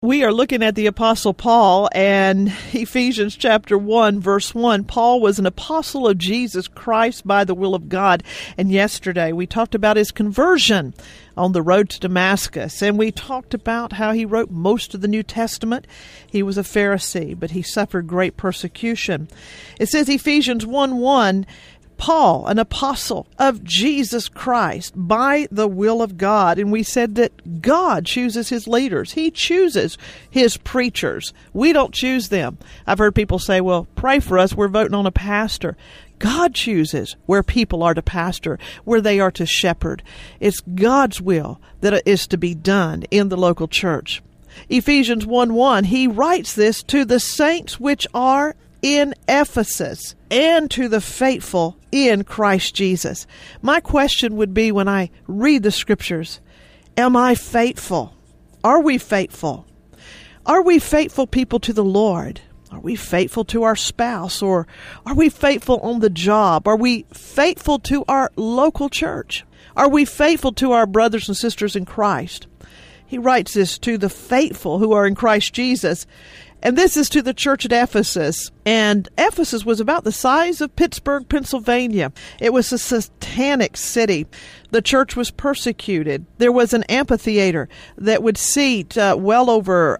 We are looking at the Apostle Paul, and Ephesians chapter 1, verse 1. Paul was an apostle of Jesus Christ by the will of God. And yesterday we talked about his conversion on the road to Damascus, and we talked about how he wrote most of the New Testament. He was a Pharisee, but he suffered great persecution. It says Ephesians 1:1, Paul, an apostle of Jesus Christ by the will of God. And we said that God chooses his leaders. He chooses his preachers. We don't choose them. I've heard people say, well, pray for us. We're voting on a pastor. God chooses where people are to pastor, where they are to shepherd. It's God's will that is to be done in the local church. Ephesians 1:1, he writes this to the saints which are in Ephesus and to the faithful in Christ Jesus. My question would be when I read the scriptures, am I faithful? Are we faithful? Are we faithful people to the Lord? Are we faithful to our spouse? Or are we faithful on the job? Are we faithful to our local church? Are we faithful to our brothers and sisters in Christ? He writes this to the faithful who are in Christ Jesus. And this is to the church at Ephesus. And Ephesus was about the size of Pittsburgh, Pennsylvania. It was a satanic city. The church was persecuted. There was an amphitheater that would seat well over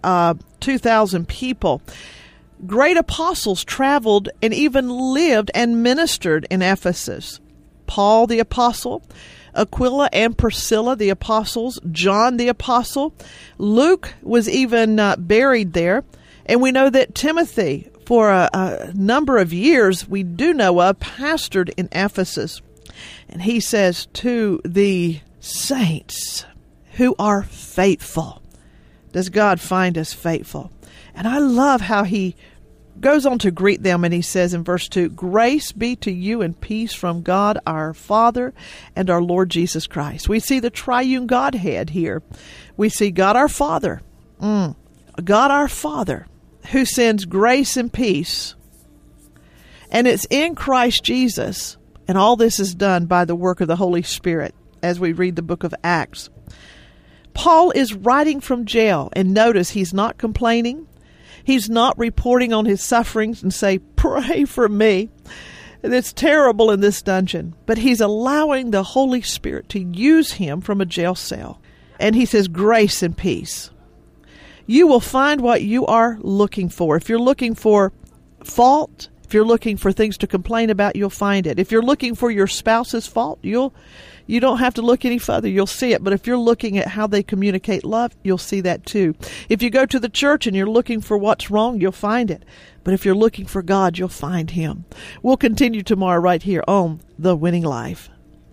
2,000 people. Great apostles traveled and even lived and ministered in Ephesus. Paul the apostle, Aquila and Priscilla the apostles, John the apostle. Luke was even buried there. And we know that Timothy, for a number of years, we do know of, pastored in Ephesus. And he says to the saints who are faithful, does God find us faithful? And I love how he goes on to greet them, and he says in verse 2, grace be to you and peace from God our Father and our Lord Jesus Christ. We see the triune Godhead here. We see God our Father, God our Father, who sends grace and peace. And it's in Christ Jesus. And all this is done by the work of the Holy Spirit as we read the book of Acts. Paul is writing from jail. And notice he's not complaining. He's not reporting on his sufferings and say, pray for me. It's terrible in this dungeon. But he's allowing the Holy Spirit to use him from a jail cell. And he says, grace and peace. You will find what you are looking for. If you're looking for fault, if you're looking for things to complain about, you'll find it. If you're looking for your spouse's fault, you don't have to look any further. You'll see it. But if you're looking at how they communicate love, you'll see that too. If you go to the church and you're looking for what's wrong, you'll find it. But if you're looking for God, you'll find him. We'll continue tomorrow right here on The Winning Life.